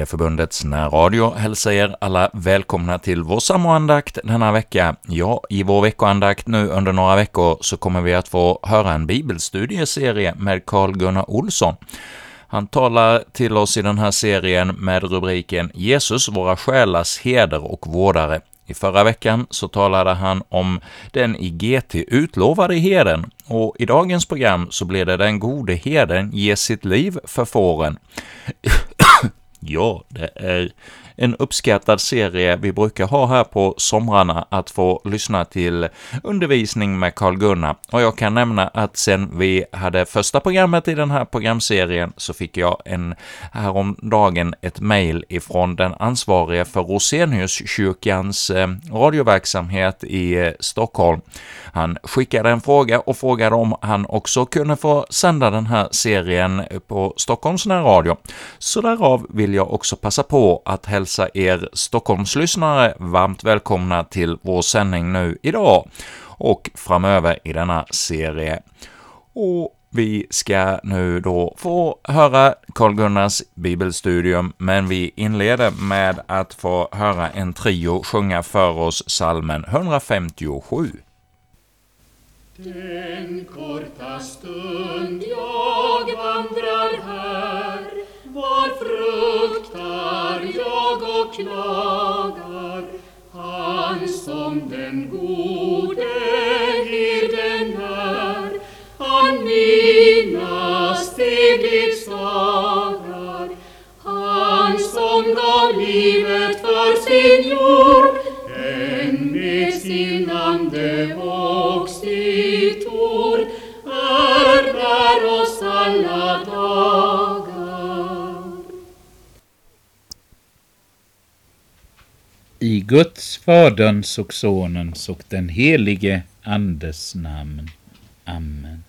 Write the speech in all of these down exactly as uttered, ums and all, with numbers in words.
Studieförbundets närradio hälsar er alla välkomna till vår samoandakt denna vecka. Ja, i vår veckoandakt nu under några veckor så kommer vi att få höra en bibelstudieserie med Carl-Gunnar Olsson. Han talar till oss i den här serien med rubriken Jesus, våra själars heder och vårdare. I förra veckan så talade han om den i G T utlovade herden, och i dagens program så blir det den gode herden ger sitt liv för fåren. Ja, det är en uppskattad serie vi brukar ha här på somrarna att få lyssna till undervisning med Carl-Gunnar. Och jag kan nämna att sen vi hade första programmet i den här programserien så fick jag en häromdagen ett mejl ifrån den ansvarige för Roseniuskyrkans eh, radioverksamhet i eh, Stockholm. Han skickade en fråga och frågade om han också kunde få sända den här serien på Stockholms närradio. Så därav vill jag också passa på att hälsa er Stockholmslyssnare varmt välkomna till vår sändning nu idag och framöver i denna serie. Och vi ska nu då få höra Carl-Gunnars bibelstudium, men vi inleder med att få höra en trio sjunga för oss psalmen hundrafemtiosju. Den korta stund jag vandrar här, var fruktar jag och klagar, han som den gode herden är, han mina steg ledsagar, han som gav livet för sin jord, den med sin ande och sitt ord ärvar oss alla dagar. I Guds, Faderns och Sonens och den helige Andes namn. Amen.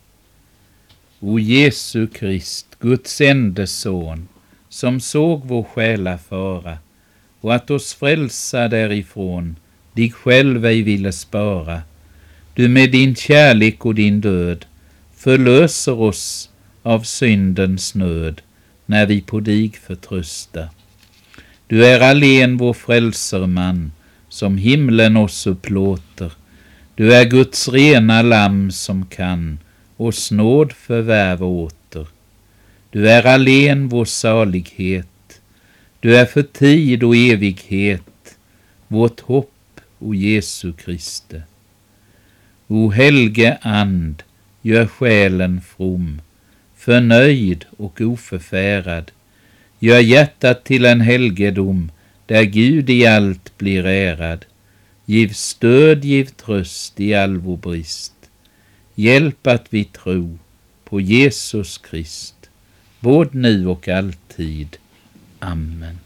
O Jesu Krist, Guds ende son, som såg vår själa fara, och att oss frälsa därifrån, dig själv ej ville spara. Du med din kärlek och din död förlöser oss av syndens nöd, när vi på dig förtrösta. Du är allen vår frälserman, som himlen oss upplåter. Du är Guds rena lamm som kan oss nåd förvärva åter. Du är allen vår salighet. Du är för tid och evighet vårt hopp, o Jesu Kriste. O helge and, gör själen from, förnöjd och oförfärad. Gör hjärtat till en helgedom, där Gud i allt blir ärad. Giv stöd, giv tröst i all vår brist. Hjälp att vi tro på Jesus Krist, både nu och alltid. Amen.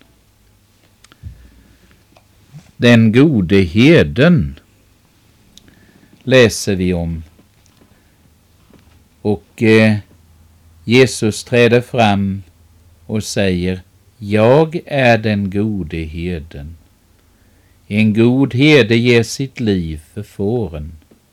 Den gode herden läser vi om. Och eh, Jesus träder fram och säger: jag är den gode herden. En god herde ger sitt liv för fåren.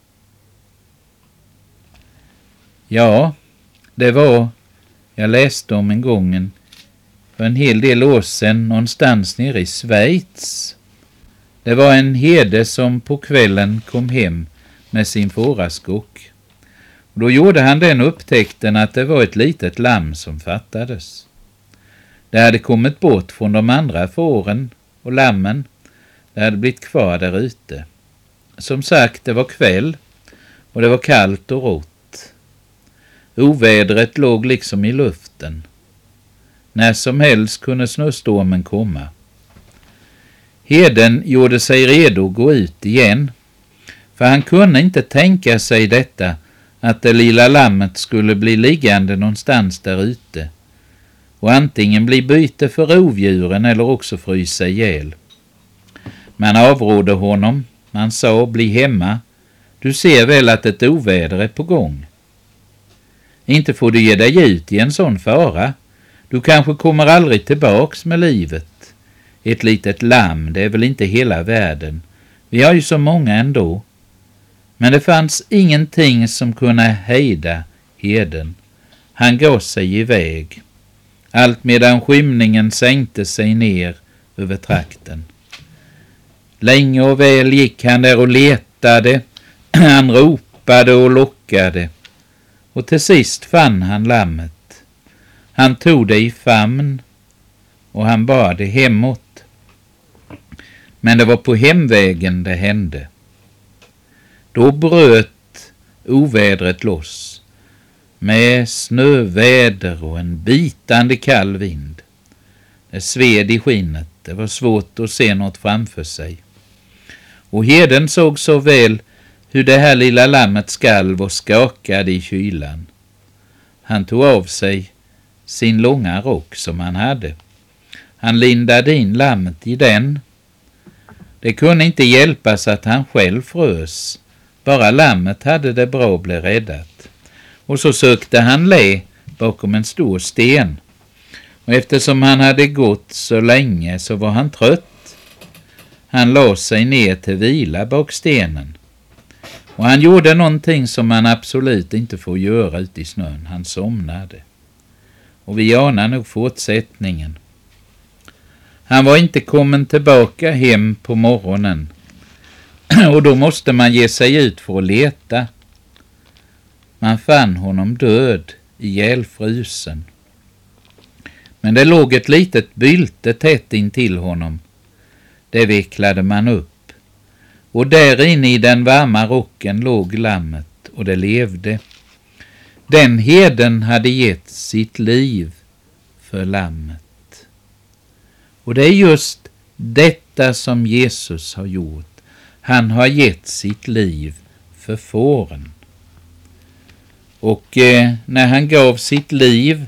Ja, det var, jag läste om en gången för en hel del år sedan någonstans nere i Schweiz. Det var en herde som på kvällen kom hem med sin fåraskock. Och då gjorde han den upptäckten att det var ett litet lamm som fattades. Det hade kommit bort från de andra fåren och lammen. Det hade blivit kvar där ute. Som sagt, det var kväll och det var kallt och rått. Ovädret låg liksom i luften. När som helst kunde snöstormen komma. Herden gjorde sig redo att gå ut igen, för han kunde inte tänka sig detta, att det lilla lammet skulle bli liggande någonstans där ute och antingen bli byte för rovdjuren eller också frysa ihjäl. Man avrådde honom, man sa: bli hemma, du ser väl att ett oväder är på gång. Inte får du ge dig ut i en sån fara, du kanske kommer aldrig tillbaks med livet. Ett litet lamm, det är väl inte hela världen, vi har ju så många ändå. Men det fanns ingenting som kunde hejda herden. Han gav sig iväg. allt medan skymningen sänkte sig ner över trakten. Länge och väl gick han där och letade, han ropade och lockade, och till sist fann han lammet. Han tog det i famn och han bar det hemåt. Men det var på hemvägen det hände. Då bröt ovädret loss med snöväder och en bitande kall vind. Det sved i skinnet, det var svårt att se något framför sig. Och herden såg så väl hur det här lilla lammet skalv och skakade i kylan. Han tog av sig sin långa rock som han hade. Han lindade in lammet i den. Det kunde inte hjälpas att han själv frös. Bara lammet hade det bra att bli räddat. Och så sökte han lä bakom en stor sten. Och eftersom han hade gått så länge så var han trött. Han la sig ner till vila bak stenen. Och han gjorde någonting som man absolut inte får göra ute i snön. Han somnade. Och vi anar nog fortsättningen. Han var inte kommen tillbaka hem på morgonen. Och då måste man ge sig ut för att leta. Man fann honom död, ihjälfrusen. Men det låg ett litet bylte tätt in till honom. Det vecklade man upp. Och där inne i den varma rocken låg lammet och det levde. Den herden hade gett sitt liv för lammet. Och det är just detta som Jesus har gjort. Han har gett sitt liv för fåren. Och eh, när han gav sitt liv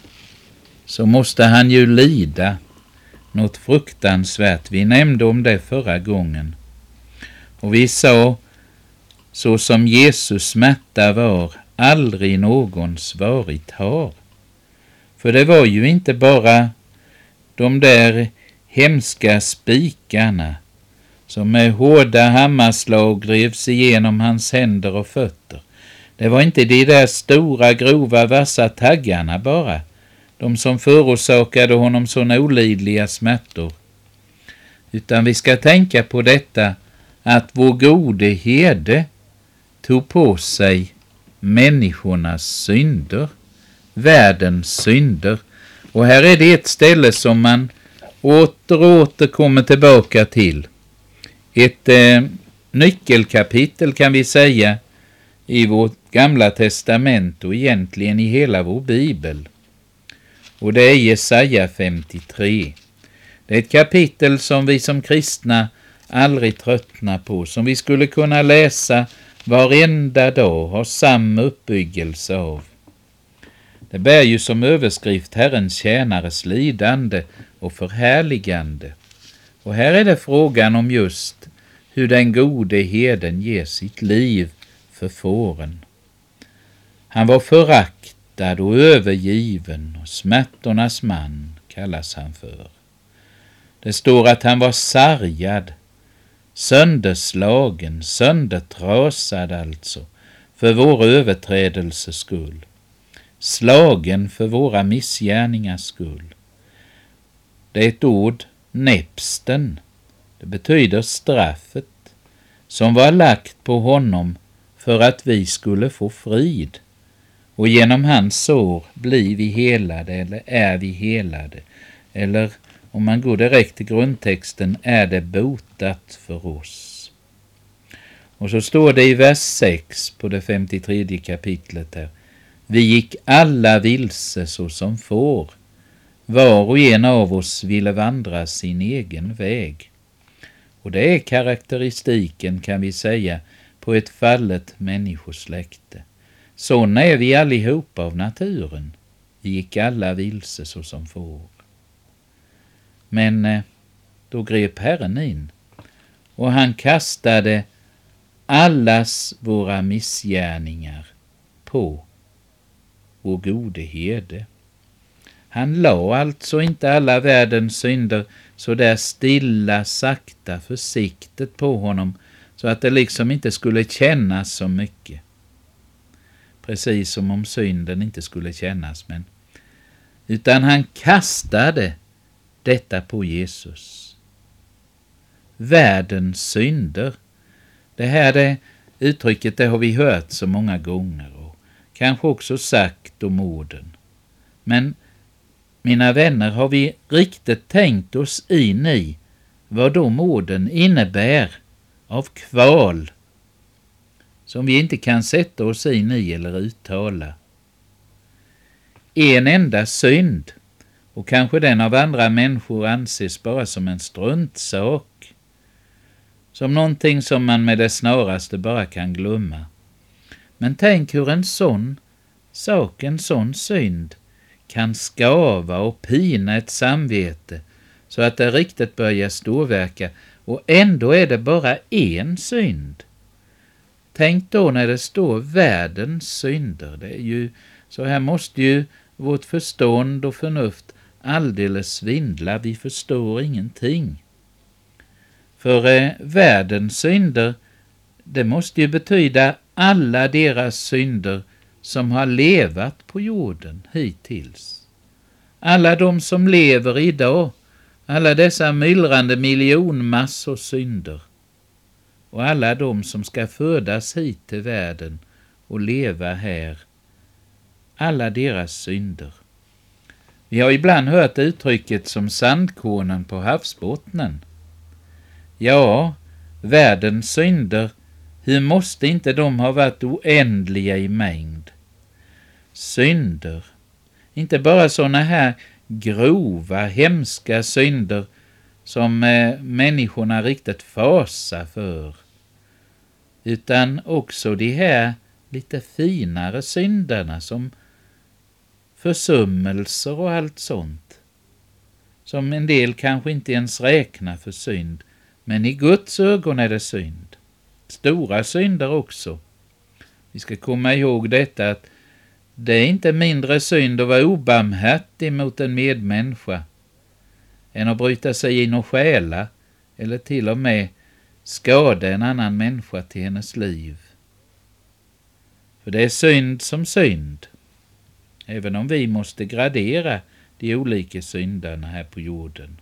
så måste han ju lida något fruktansvärt. Vi nämnde om det förra gången. Och vi sa, så som Jesus smärta var, aldrig någons varit har. För det var ju inte bara de där hemska spikarna som med hårda hammarslag drevs igenom hans händer och fötter. Det var inte de där stora, grova, vassa taggarna bara, de som förorsakade honom såna olidliga smärtor. Utan vi ska tänka på detta, att vår gode herde tog på sig människornas synder, världens synder. Och här är det ett ställe som man åter och åter kommer tillbaka till. Ett eh, nyckelkapitel kan vi säga i vårt gamla testament och egentligen i hela vår bibel. Och det är Jesaja femtiotre. Det är ett kapitel som vi som kristna aldrig tröttnar på, som vi skulle kunna läsa varenda dag och ha samma uppbyggelse av. Det bär ju som överskrift Herrens tjänares lidande och förhärligande. Och här är det frågan om just hur den gode herden ger sitt liv för fåren. Han var föraktad och övergiven, och smärtornas man kallas han för. Det står att han var sargad, sönderslagen, söndertrasad alltså, för våra överträdelses skull. Slagen för våra missgärningars skull. Det är ett ord, näpsten. Det betyder straffet som var lagt på honom för att vi skulle få frid. Och genom hans sår blir vi helade, eller är vi helade. Eller om man går direkt till grundtexten, är det botat för oss. Och så står det i vers sex på det femtiotredje kapitlet här. Vi gick alla vilse så som får. Var och en av oss ville vandra sin egen väg. Och det är karaktäristiken, kan vi säga, på ett fallet människosläkte. Såna är vi allihopa av naturen. Vi gick alla vilse så som får. Men då grep Herren in och han kastade allas våra missgärningar på vår gode herde. Han la alltså inte alla världens synder så där stilla, sakta, försiktigt på honom, så att det liksom inte skulle kännas så mycket. Precis som om synden inte skulle kännas, men utan han kastade detta på Jesus. Världens synder. Det här det uttrycket det har vi hört så många gånger och kanske också sagt om orden. Men mina vänner, har vi riktigt tänkt oss in i vad de orden innebär av kval som vi inte kan sätta oss in i eller uttala? En enda synd, och kanske den av andra människor anses bara som en struntsak, som någonting som man med det snaraste bara kan glömma. Men tänk hur en sån sak, en sån synd kan skava och pina ett samvete så att det riktigt börjar ståverka, och ändå är det bara en synd. Tänk då när det står världens synder. Det är ju, så här måste ju vårt förstånd och förnuft alldeles svindla. Vi förstår ingenting. För eh, världens synder, det måste ju betyda alla deras synder som har levat på jorden hittills. Alla de som lever idag, alla dessa myllrande miljonmassor synder. Och alla de som ska födas hit till världen och leva här. Alla deras synder. Vi har ibland hört uttrycket som sandkornen på havsbottnen. Ja, världens synder, hur måste inte de ha varit oändliga i mängd? Synder, inte bara såna här grova, hemska synder som eh, människorna riktigt fasar för, utan också de här lite finare synderna som försummelser och allt sånt, som en del kanske inte ens räknar för synd, men i Guds ögon är det synd. Stora synder också. Vi ska komma ihåg detta, att det är inte mindre synd att vara obarmhärtig mot en medmänniska än att bryta sig in och stjäla eller till och med skada en annan människa till hennes liv. För det är synd som synd, även om vi måste gradera de olika synderna här på jorden.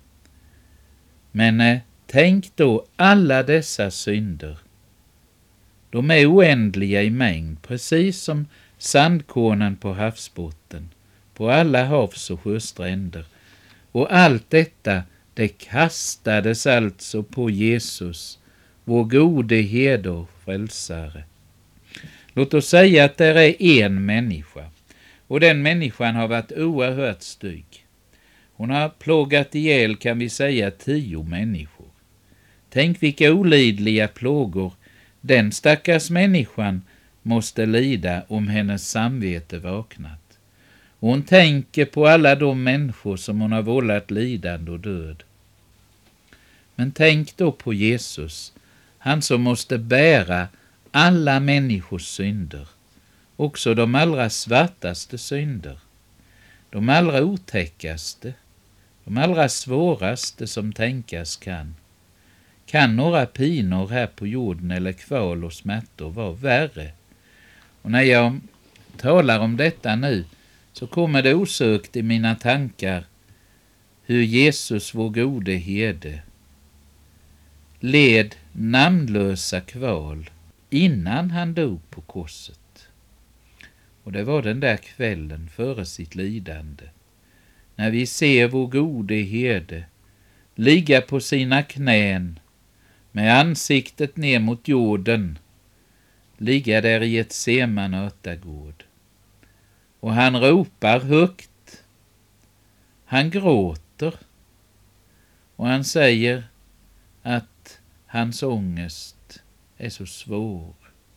Men eh, tänk då alla dessa synder. De är oändliga i mängd, precis som sandkornen på havsbotten, på alla havs- och sjöstränder. Och allt detta, det kastades alltså på Jesus, vår gode herde och frälsare. Låt oss säga att det är en människa, och den människan har varit oerhört stygg. Hon har plågat ihjäl, kan vi säga, tio människor. Tänk vilka olidliga plågor den stackars människan måste lida om hennes samvete vaknat. Och hon tänker på alla de människor som hon har vållat lidande och död. Men tänk då på Jesus, han som måste bära alla människors synder, också de allra svartaste synder, de allra otäckaste, de allra svåraste som tänkas kan. Kan några pinor här på jorden eller kval och smärtor vara värre? Och när jag talar om detta nu så kommer det osökt i mina tankar hur Jesus, vår gode herde, led namnlösa kval innan han dog på korset. Och det var den där kvällen före sitt lidande, när vi ser vår gode herde ligga på sina knän med ansiktet ner mot jorden, ligga där i ett seman örtagård. Och han ropar högt, han gråter, och han säger att hans ångest är så svår.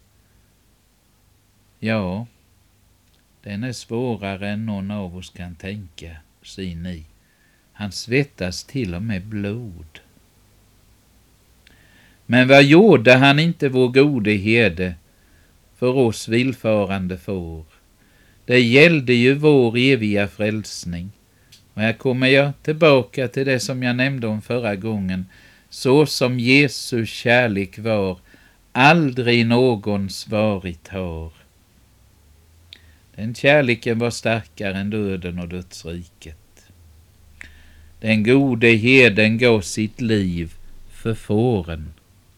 Ja, den är svårare än någon av oss kan tänka sig in i. Han svettas till och med blod. Men vad gjorde han inte, vår gode herde, för oss villfarande får? Det gällde ju vår eviga frälsning. Och här kommer jag tillbaka till det som jag nämnde om förra gången. Så som Jesu kärlek var, aldrig någons varit har. Den kärleken var starkare än döden och dödsriket. Den gode herden gav sitt liv för fåren.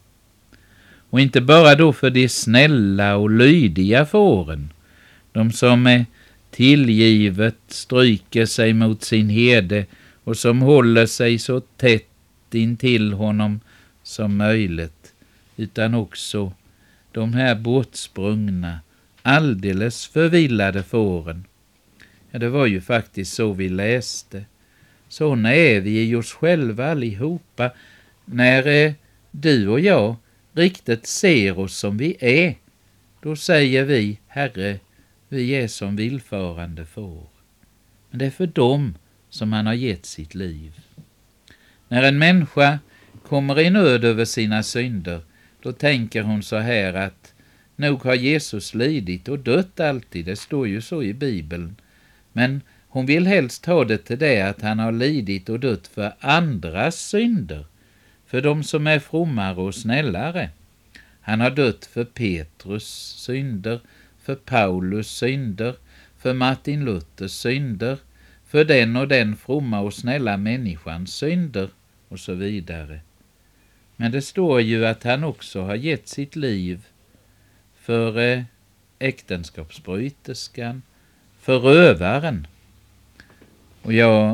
Och inte bara då för de snälla och lydiga fåren, de som är tillgivet stryker sig mot sin herde och som håller sig så tätt intill honom som möjligt, utan också de här bortsprungna, alldeles förvillade fåren. Ja, det var ju faktiskt så vi läste. Såna är vi i oss själva allihopa, när eh, du och jag riktigt ser oss som vi är. Då säger vi, Herre, vi är som villfarande får. Men det är för dem som han har gett sitt liv. När en människa kommer i nöd över sina synder, då tänker hon så här att nog har Jesus lidit och dött alltid, det står ju så i Bibeln. Men hon vill helst ha det till det att han har lidit och dött för andras synder, för de som är frommare och snällare. Han har dött för Petrus synder, för Paulus synder, för Martin Luthers synder, för den och den fromma och snälla människans synder och så vidare. Men det står ju att han också har gett sitt liv för eh, äktenskapsbryterskan, för rövaren. Och jag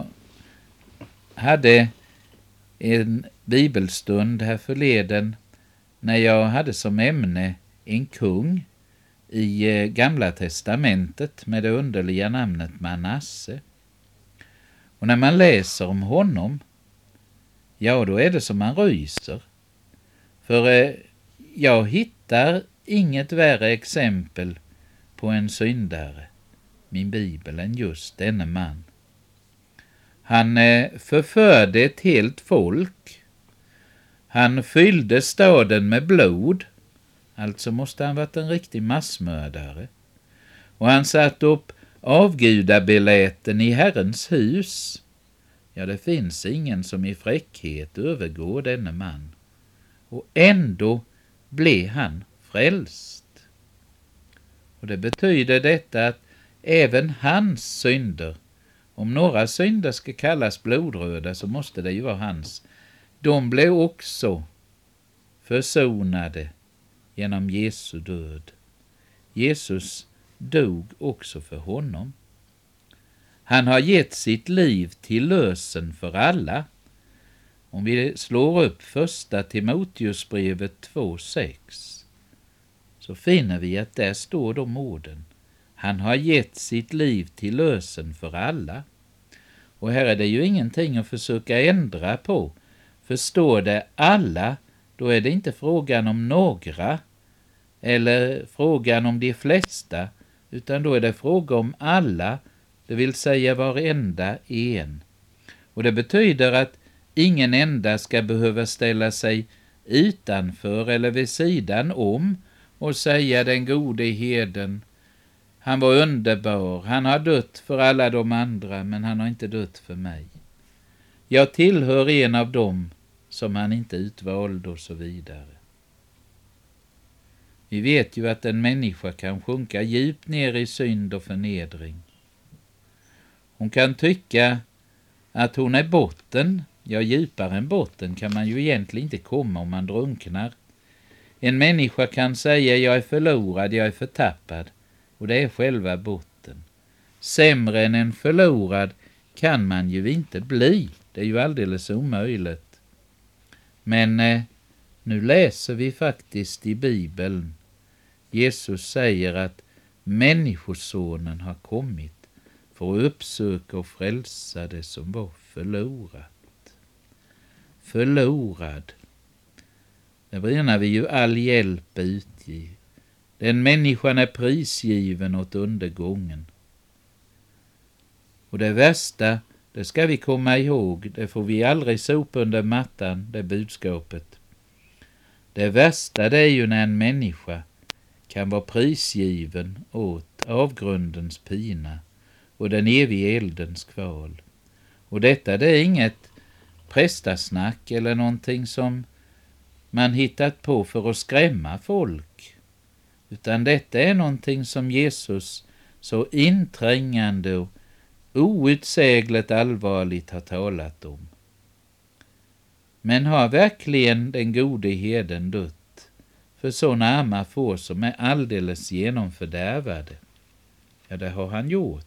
hade en bibelstund här förleden när jag hade som ämne en kung i eh, Gamla testamentet med det underliga namnet Manasse. Och när man läser om honom, ja då är det som man ryser. För eh, jag hittar inget värre exempel på en syndare, min bibel, än just denne man. Han eh, förförde ett helt folk. Han fyllde staden med blod. Alltså måste han varit en riktig massmördare. Och han satt upp avgudabeläten i Herrens hus. Ja, det finns ingen som i fräckhet övergår denne man. Och ändå blev han frälst. Och det betyder detta att även hans synder, om några synder ska kallas blodröda så måste det ju vara hans, de blev också försonade genom Jesu död. Jesus dog också för honom. Han har gett sitt liv till lösen för alla. Om vi slår upp första Timoteusbrevet två sex så finner vi att där står de orden. Han har gett sitt liv till lösen för alla. Och här är det ju ingenting att försöka ändra på. Förstår det alla, då är det inte frågan om några eller frågan om de flesta, utan då är det fråga om alla, det vill säga varenda en. Och det betyder att ingen enda ska behöva ställa sig utanför eller vid sidan om och säga den gode herden, han var underbar, han har dött för alla de andra, men han har inte dött för mig. Jag tillhör en av dem som han inte utvalde och så vidare. Vi vet ju att en människa kan sjunka djupt ner i synd och förnedring. Hon kan tycka att hon är botten. Ja, djupare än botten kan man ju egentligen inte komma om man drunknar. En människa kan säga jag är förlorad, jag är förtappad. Och det är själva botten. Sämre än en förlorad kan man ju inte bli. Det är ju alldeles omöjligt. Men eh, nu läser vi faktiskt i Bibeln. Jesus säger att människosonen har kommit för att uppsöka och frälsa det som var förlorat. Förlorad. Det menar vi ju all hjälp utgiv. Den människan är prisgiven åt undergången. Och det värsta, det ska vi komma ihåg, det får vi aldrig sopa under mattan, det budskapet. Det värsta det är ju när en människa kan vara prisgiven åt avgrundens pina och den eviga eldens kval. Och detta det är inget prästasnack eller någonting som man hittat på för att skrämma folk. Utan detta är någonting som Jesus så inträngande och outsägligt allvarligt har talat om. Men har verkligen den gode herden dött för sådana arma får som är alldeles genomfördärvade? Ja, det har han gjort.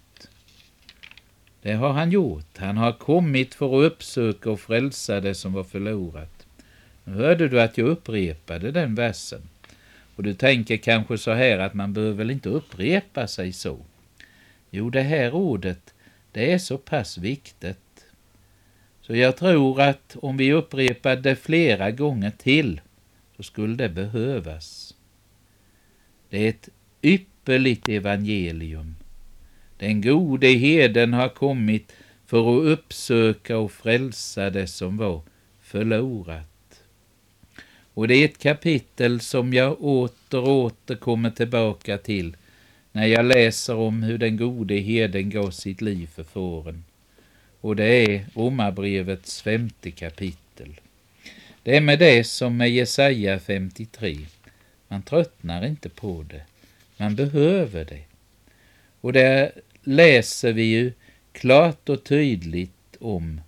Det har han gjort. Han har kommit för att uppsöka och frälsa det som var förlorat. Nu hörde du att jag upprepade den versen. Och du tänker kanske så här att man behöver väl inte upprepa sig så. Jo, det här ordet, det är så pass viktigt. Så jag tror att om vi upprepar det flera gånger till så skulle det behövas. Det är ett ypperligt evangelium. Den gode herden har kommit för att uppsöka och frälsa det som var förlorat. Och det är ett kapitel som jag åter och åter kommer tillbaka till när jag läser om hur den gode herden gav sitt liv för fåren. Och det är Romarbrevets femte kapitel. Det är med det som med Jesaja femtiotre. Man tröttnar inte på det. Man behöver det. Och där läser vi ju klart och tydligt om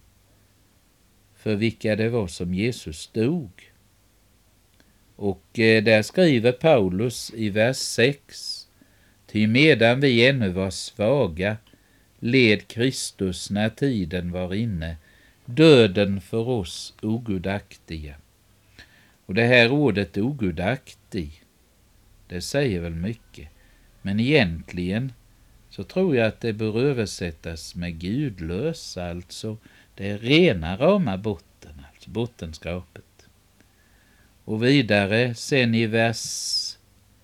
för vilka det var som Jesus dog. Och där skriver Paulus i vers sex: ty medan vi ännu var svaga led Kristus när tiden var inne döden för oss ogudaktiga. Och det här ordet ogudaktig, det säger väl mycket. Men egentligen så tror jag att det bör översättas med gudlös, alltså det är rena rama botten, alltså bottenskrapet. Och vidare sen i vers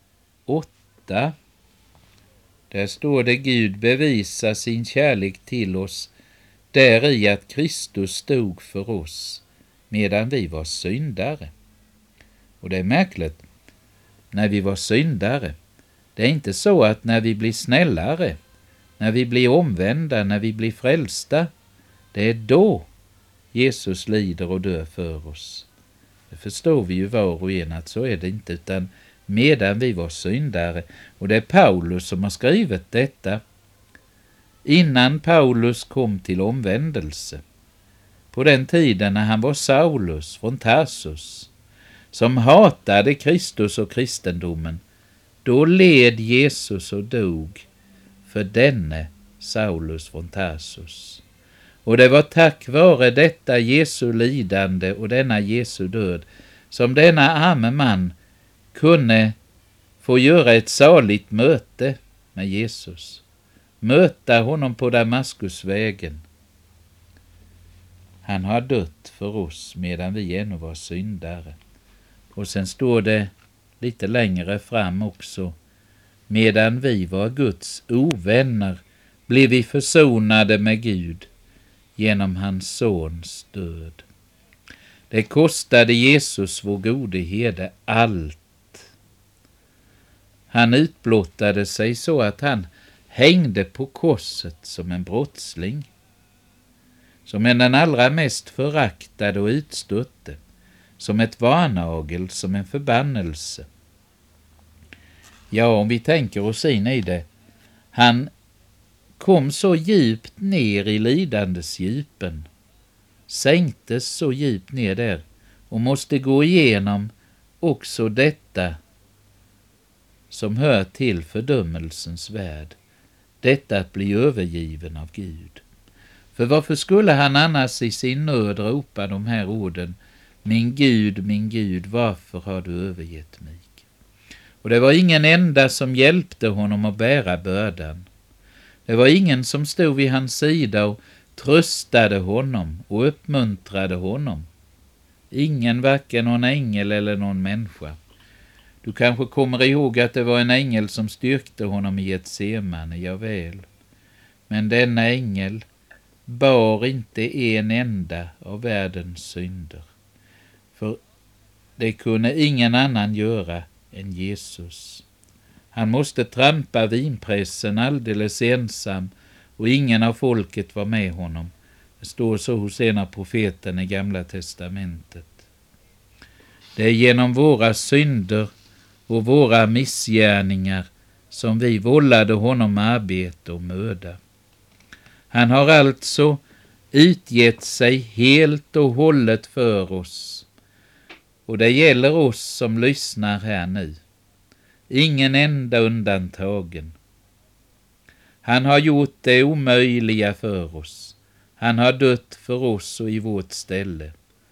åtta, där står det: Gud bevisar sin kärlek till oss där i att Kristus stod för oss medan vi var syndare. Och det är märkligt, när vi var syndare. Det är inte så att när vi blir snällare, när vi blir omvända, när vi blir frälsta, det är då Jesus lider och dör för oss. Det förstår vi ju var och en att så är det inte, utan medan vi var syndare. Och det är Paulus som har skrivit detta innan Paulus kom till omvändelse. På den tiden när han var Saulus från Tarsus, som hatade Kristus och kristendomen, då led Jesus och dog för denne Saulus från Tarsus. Och det var tack vare detta Jesu lidande och denna Jesu död som denna arme man kunde få göra ett saligt möte med Jesus. Möta honom på Damaskusvägen. Han har dött för oss medan vi ännu var syndare. Och sen står det lite längre fram också: medan vi var Guds ovänner blev vi försonade med Gud genom hans sons död. Det kostade Jesus, vår gode herde, allt. Han utblottade sig så att han hängde på korset som en brottsling, som en den allra mest föraktade och utstötte, som ett varnagel, som en förbannelse. Ja, om vi tänker oss in i det, han kom så djupt ner i lidandes djupen, sänktes så djupt ner där och måste gå igenom också detta som hör till fördömelsens värld, detta att bli övergiven av Gud. För varför skulle han annars i sin nöd ropa de här orden: min Gud, min Gud, varför har du övergett mig? Och det var ingen enda som hjälpte honom att bära bördan. Det var ingen som stod vid hans sida och tröstade honom och uppmuntrade honom. Ingen, varken någon ängel eller någon människa. Du kanske kommer ihåg att det var en ängel som styrkte honom i ett Getsemane, ja väl. Men denna ängel bar inte en enda av världens synder. För det kunde ingen annan göra än Jesus. Han måste trampa vinpressen alldeles ensam och ingen av folket var med honom. Det står så hos en av profeten i Gamla testamentet. Det är genom våra synder och våra missgärningar som vi vållade honom arbete och möda. Han har alltså utgett sig helt och hållet för oss. Och det gäller oss som lyssnar här nu. Ingen enda undantagen. Han har gjort det omöjliga för oss. Han har dött för oss och i vårt ställe.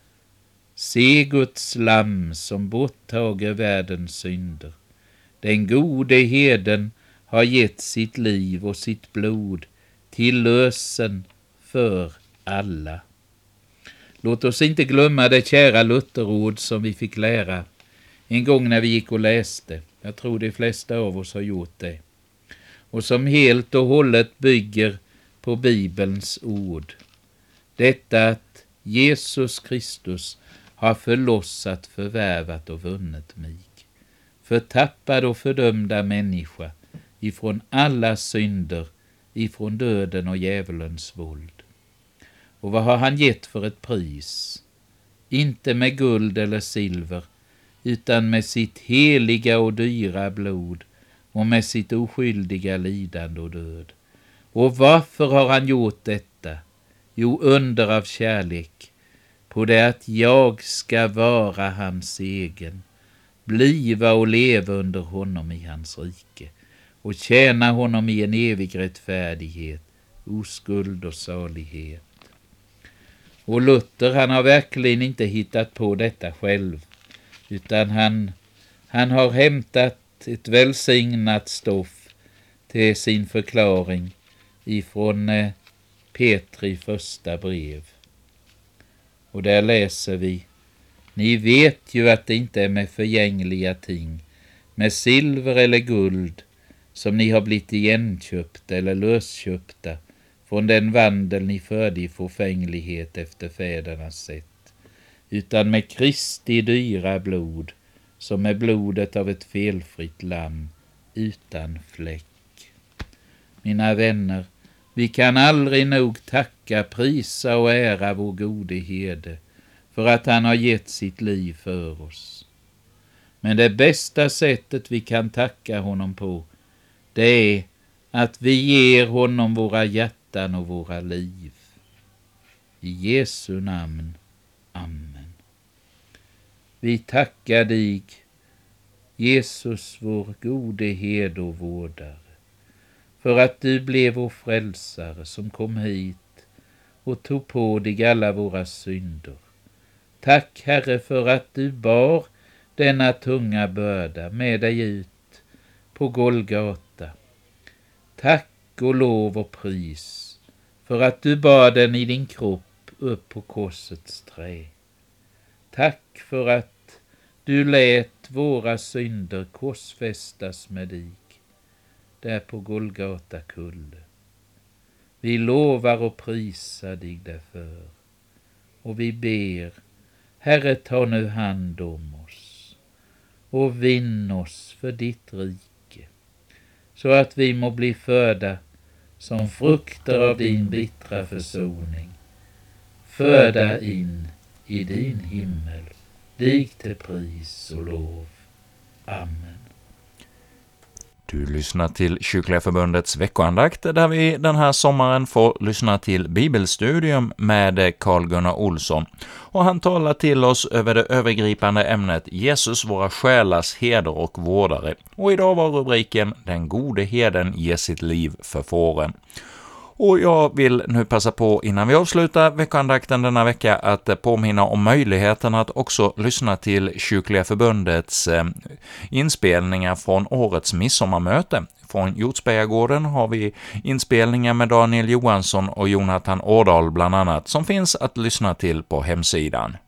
Se Guds lamm som borttager världens synder. Den gode herden har gett sitt liv och sitt blod till lösen för alla. Låt oss inte glömma det kära Lutherord som vi fick lära en gång när vi gick och läste. Jag tror de flesta av oss har gjort det. Och som helt och hållet bygger på Bibelns ord. Detta att Jesus Kristus har förlossat, förvärvat och vunnit mig. Förtappad och fördömda människa ifrån alla synder, ifrån döden och djävulens våld. Och vad har han gett för ett pris? Inte med guld eller silver, utan med sitt heliga och dyra blod och med sitt oskyldiga lidande och död. Och varför har han gjort detta? Jo, under av kärlek, på det att jag ska vara hans egen, bliva och leva under honom i hans rike och tjäna honom i en evig rättfärdighet, oskuld och salighet. Och Luther, han har verkligen inte hittat på detta själv, utan han, han har hämtat ett välsignat stoff till sin förklaring ifrån eh, Petri första brev. Och där läser vi: ni vet ju att det inte är med förgängliga ting, med silver eller guld, som ni har blivit igenköpta eller lösköpta från den vandel ni förde i förfänglighet efter fädernas sätt, utan med Kristi dyra blod, som är blodet av ett felfritt lamm utan fläck. Mina vänner, vi kan aldrig nog tacka, prisa och ära vår gode herde för att han har gett sitt liv för oss. Men det bästa sättet vi kan tacka honom på, det är att vi ger honom våra hjärtan och våra liv. I Jesu namn. Amen. Vi tackar dig, Jesus, vår gode herde och vårdare, för att du blev vår frälsare som kom hit och tog på dig alla våra synder. Tack, Herre, för att du bar denna tunga börda med dig ut på Golgata. Tack och lov och pris för att du bar den i din kropp upp på korsets trä. Tack för att du lät våra synder korsfästas med dig där på Golgata kulle. Vi lovar och prisar dig därför. Och vi ber, Herre, ta nu hand om oss och vinn oss för ditt rike, så att vi må bli förda som frukter av din bittra försoning, förda in i din himmel, dig till pris och lov. Amen. Du lyssnar till Kyrkliga förbundets veckoandakt, där vi den här sommaren får lyssna till bibelstudium med Carl-Gunnar Olsson. Och han talar till oss över det övergripande ämnet Jesus, våra själars heder och vårdare. Och idag var rubriken Den gode herden ger sitt liv för fåren. Och jag vill nu passa på, innan vi avslutar veckoandakten denna vecka, att påminna om möjligheten att också lyssna till Kyrkliga förbundets eh, inspelningar från årets midsommarmöte. Från Hjortsbergagården har vi inspelningar med Daniel Johansson och Jonathan Årdal bland annat, som finns att lyssna till på hemsidan.